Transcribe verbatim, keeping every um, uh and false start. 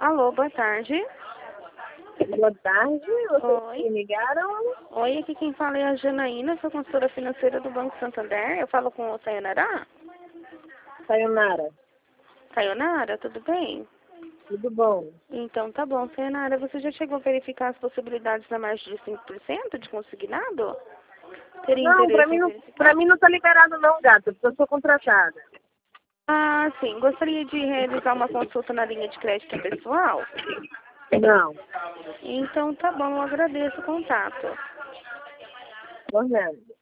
Alô, boa tarde. Boa tarde, vocês Oi. me ligaram? Oi, aqui quem fala é a Janaína, sou consultora financeira do Banco Santander. Eu falo com o Sayonara. Sayonara, Sayonara, tudo bem? tudo bom? Então tá bom, Sayonara, você já chegou a verificar as possibilidades da margem de cinco por cento de consignado? Teria Não, pra interesse mim em não, verificar? pra mim não tá liberado não, gata, porque eu sou contratada. Ah, sim. Gostaria de realizar uma consulta na linha de crédito pessoal? Não, Então tá bom, eu agradeço o contato. por nada.